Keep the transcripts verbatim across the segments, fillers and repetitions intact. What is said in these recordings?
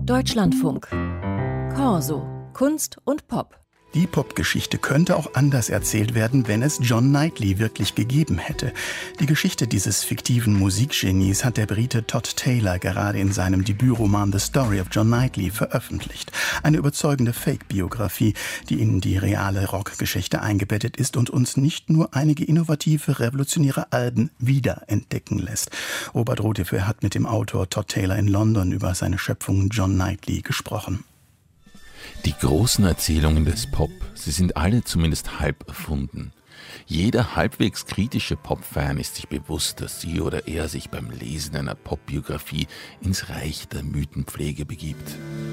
Deutschlandfunk. Corso. Kunst und Pop. Die Popgeschichte könnte auch anders erzählt werden, wenn es John Knightley wirklich gegeben hätte. Die Geschichte dieses fiktiven Musikgenies hat der Brite Todd Taylor gerade in seinem Debütroman The Story of John Knightley veröffentlicht. Eine überzeugende Fake-Biografie, die in die reale Rockgeschichte eingebettet ist und uns nicht nur einige innovative, revolutionäre Alben wiederentdecken lässt. Robert Rothefeuer hat mit dem Autor Todd Taylor in London über seine Schöpfung John Knightley gesprochen. Die großen Erzählungen des Pop, sie sind alle zumindest halb erfunden. Jeder halbwegs kritische Pop-Fan ist sich bewusst, dass sie oder er sich beim Lesen einer Pop-Biografie ins Reich der Mythenpflege begibt.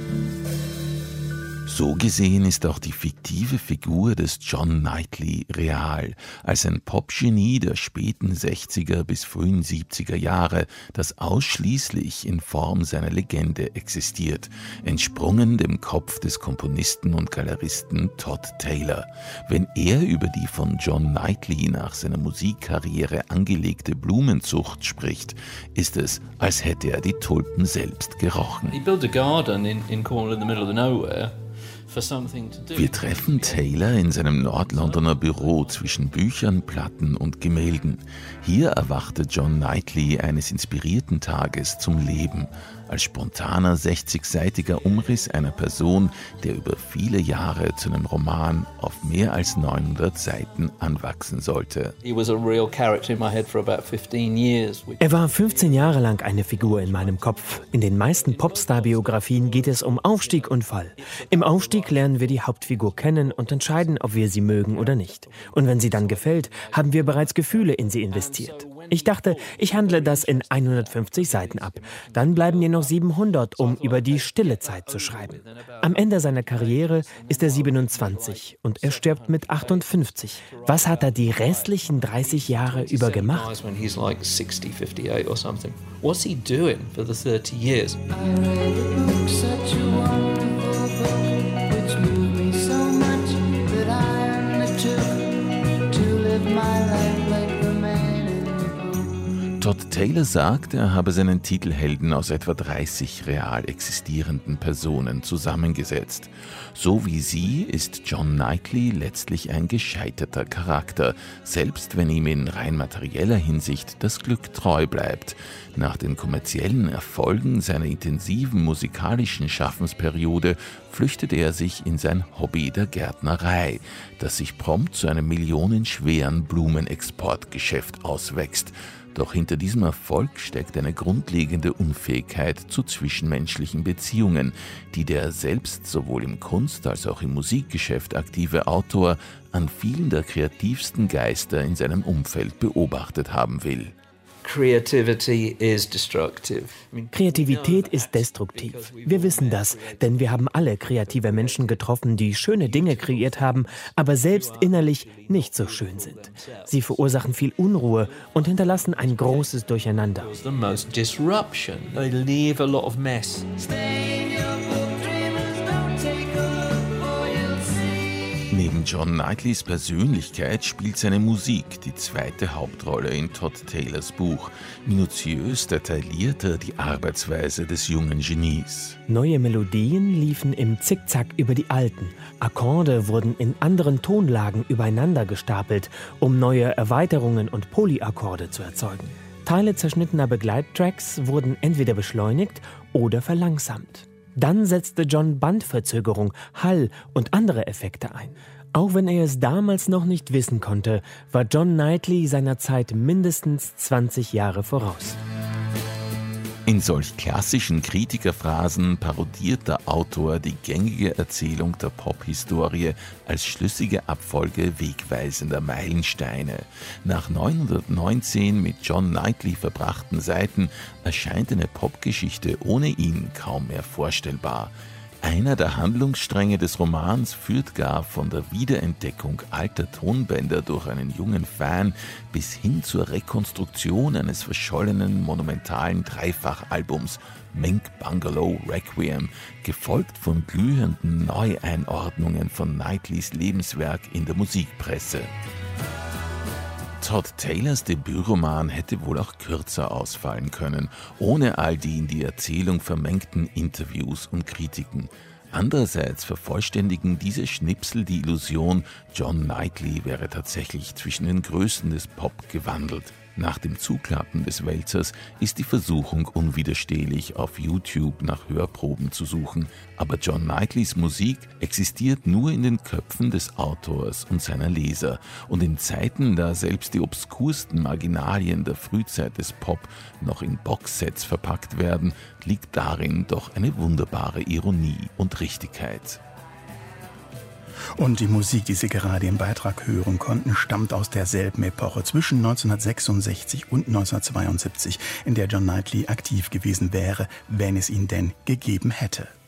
So gesehen ist auch die fiktive Figur des John Knightley real, als ein Popgenie der späten sechziger bis frühen siebziger Jahre, das ausschließlich in Form seiner Legende existiert, entsprungen dem Kopf des Komponisten und Galeristen Todd Taylor. Wenn er über die von John Knightley nach seiner Musikkarriere angelegte Blumenzucht spricht, ist es, als hätte er die Tulpen selbst gerochen. He built a garden in, in Cornwall in the middle of nowhere. Wir treffen Taylor in seinem Nordlondoner Büro zwischen Büchern, Platten und Gemälden. Hier erwachte John Knightley eines inspirierten Tages zum Leben, als spontaner sechzigseitiger Umriss einer Person, der über viele Jahre zu einem Roman auf mehr als neunhundert Seiten anwachsen sollte. He was a real character in my head for about fifteen years. Er war fünfzehn Jahre lang eine Figur in meinem Kopf. In den meisten Popstar-Biografien geht es um Aufstieg und Fall. Im Aufstieg lernen wir die Hauptfigur kennen und entscheiden, ob wir sie mögen oder nicht. Und wenn sie dann gefällt, haben wir bereits Gefühle in sie investiert. Ich dachte, ich handle das in hundertfünfzig Seiten ab. Dann bleiben mir noch siebenhundert, um über die stille Zeit zu schreiben. Am Ende seiner Karriere ist er siebenundzwanzig und er stirbt mit achtundfünfzig. Was hat er die restlichen dreißig Jahre über gemacht? What's he doing for the thirty years? Todd Taylor sagt, er habe seinen Titelhelden aus etwa dreißig real existierenden Personen zusammengesetzt. So wie sie ist John Knightley letztlich ein gescheiterter Charakter, selbst wenn ihm in rein materieller Hinsicht das Glück treu bleibt. Nach den kommerziellen Erfolgen seiner intensiven musikalischen Schaffensperiode flüchtete er sich in sein Hobby der Gärtnerei, das sich prompt zu einem millionenschweren Blumenexportgeschäft auswächst. Doch hinter diesem Erfolg steckt eine grundlegende Unfähigkeit zu zwischenmenschlichen Beziehungen, die der selbst sowohl im Kunst- als auch im Musikgeschäft aktive Autor an vielen der kreativsten Geister in seinem Umfeld beobachtet haben will. Creativity is destructive. Kreativität ist destruktiv. Wir wissen das, denn wir haben alle kreative Menschen getroffen, die schöne Dinge kreiert haben, aber selbst innerlich nicht so schön sind. Sie verursachen viel Unruhe und hinterlassen ein großes Durcheinander. The most disruption. They leave a lot of mess. Neben John Knightleys Persönlichkeit spielt seine Musik die zweite Hauptrolle in Todd Taylors Buch. Minutiös detailliert er die Arbeitsweise des jungen Genies. Neue Melodien liefen im Zickzack über die alten. Akkorde wurden in anderen Tonlagen übereinander gestapelt, um neue Erweiterungen und Polyakkorde zu erzeugen. Teile zerschnittener Begleittracks wurden entweder beschleunigt oder verlangsamt. Dann setzte John Bandverzögerung, Hall und andere Effekte ein. Auch wenn er es damals noch nicht wissen konnte, war John Knightley seiner Zeit mindestens zwanzig Jahre voraus. In solch klassischen Kritikerphrasen parodiert der Autor die gängige Erzählung der Pophistorie als schlüssige Abfolge wegweisender Meilensteine. Nach neunhundertneunzehn mit John Knightley verbrachten Seiten erscheint eine Popgeschichte ohne ihn kaum mehr vorstellbar. Einer der Handlungsstränge des Romans führt gar von der Wiederentdeckung alter Tonbänder durch einen jungen Fan bis hin zur Rekonstruktion eines verschollenen monumentalen Dreifachalbums Mink Bungalow Requiem, gefolgt von glühenden Neueinordnungen von Knightleys Lebenswerk in der Musikpresse. Todd Taylors Debütroman hätte wohl auch kürzer ausfallen können, ohne all die in die Erzählung vermengten Interviews und Kritiken. Andererseits vervollständigen diese Schnipsel die Illusion, John Knightley wäre tatsächlich zwischen den Größen des Pop gewandelt. Nach dem Zuklappen des Wälzers ist die Versuchung unwiderstehlich, auf YouTube nach Hörproben zu suchen. Aber John Knightleys Musik existiert nur in den Köpfen des Autors und seiner Leser. Und in Zeiten, da selbst die obskursten Marginalien der Frühzeit des Pop noch in Boxsets verpackt werden, liegt darin doch eine wunderbare Ironie und Richtigkeit. Und die Musik, die Sie gerade im Beitrag hören konnten, stammt aus derselben Epoche zwischen neunzehnhundertsechsundsechzig und neunzehnhundertzweiundsiebzig, in der John Knightley aktiv gewesen wäre, wenn es ihn denn gegeben hätte.